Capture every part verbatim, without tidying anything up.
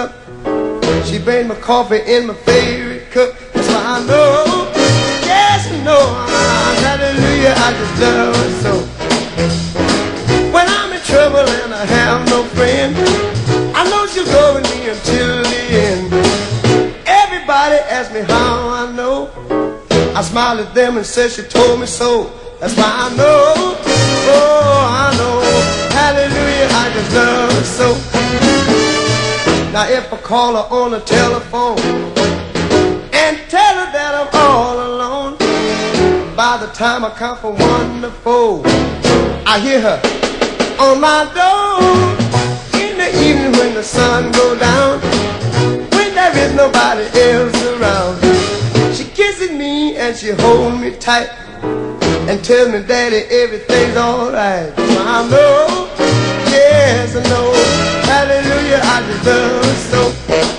up. She made my coffee in my favorite cup. That's why I know, yes I know, hallelujah, I just love her so. When I'm in trouble and I have no friend, I know she'll go with me until the end. Everybody asks me how I know. I smile at them and say she told me so. That's why I know, oh I know, hallelujah, I just love her so. Now if I call her on the telephone and tell her that I'm all alone, by the time I count from one to four, I hear her on my door. In the evening when the sun goes down, when there is nobody else around, she kisses me and she holds me tight and tells me, Daddy, everything's alright. I know, yes I know, hallelujah, I just love her so.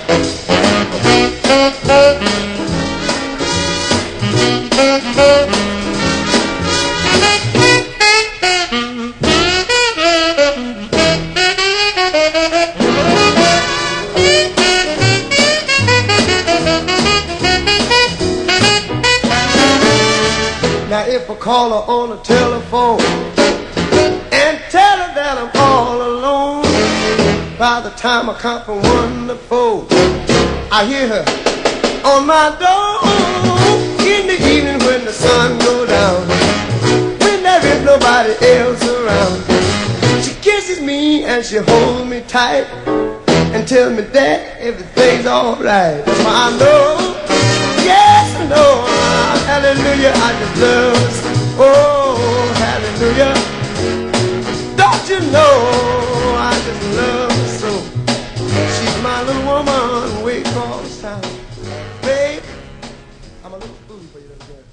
Now if I call her on the telephone and tell her that I'm all alone, by the time I count from one to four, I hear her on my door. In the evening when the sun goes down, when there is nobody else around, she kisses me and she holds me tight and tells me that everything's alright. That's why I know, yes I know, hallelujah, I just love her. Oh, hallelujah, don't you know, I just love her so. She's my little woman way across town. Babe, I'm a little fool for you, little girl.